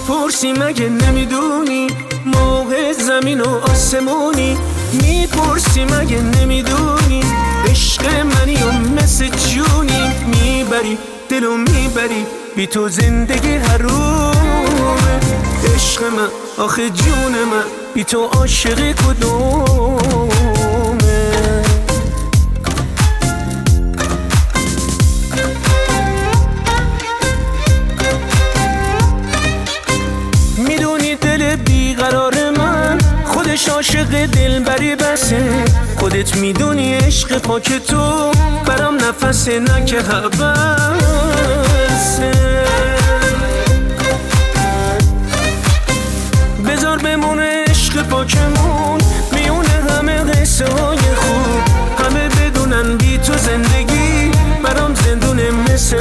میپرسی مگه نمیدونی موقع زمین و آسمونی؟ میپرسی مگه نمیدونی عشق منی و مثل جونی؟ میبری دلو میبری بی تو زندگی حرومه. عشق من آخه جون من بی تو عاشق کدومه؟ میدونی دل بیقرار من خودش عاشق دلبری بسه. خودت میدونی عشق پاک تو برام نفسه نه که حبسه. بذار بمونه عشق پاکمون میونه همه قصه های خوب. همه بدونن بی تو زندگی برام زندونه مثل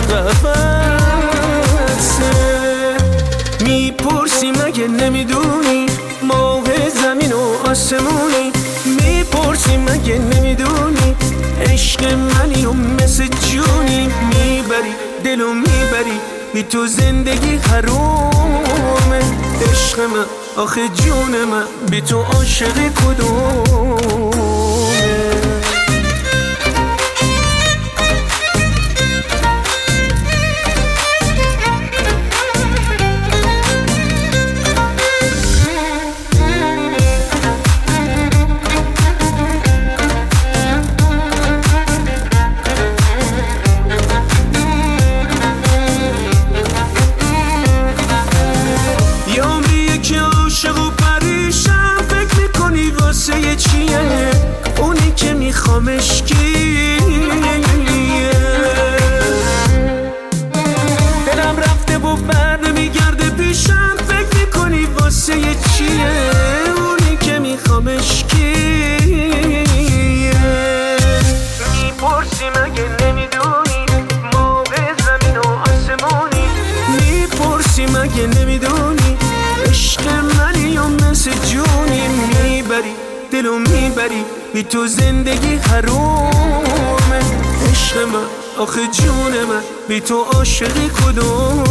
قفسه. میپرسی مگه نمیدونی موقع زمین و آسمونی؟ میپرسی مگه نمیدونی عشق منی و مثل جونی؟ میبری دلو میبری بی تو زندگی حرومه. عشق من آخه جون من بی تو عاشق کدومه؟ چیه اونی که میخوامش کیه؟ دلم رفته و برد میگرده پیشم فکر میکنی واسه چیه اونی که میخوامش کیه؟ میپرسی مگه نمیدونی موقع زمین و آسمونی؟ میپرسی مگه نمیدونی عشق منی و مثل جونی؟ میبری دلو میبری بی تو زندگی حرومه. عشق من آخه جون من بی تو عاشقی کدوم؟